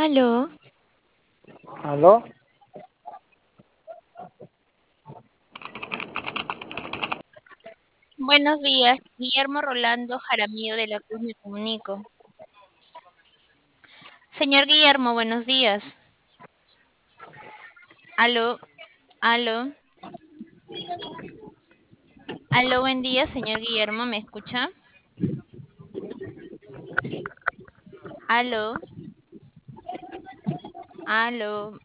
Aló, ¿Aló? Buenos días, Guillermo Rolando Jaramillo de la Cruz me comunico. Señor Guillermo, buenos días. Aló, aló, aló, buen día, señor Guillermo, ¿me escucha? Aló, aló,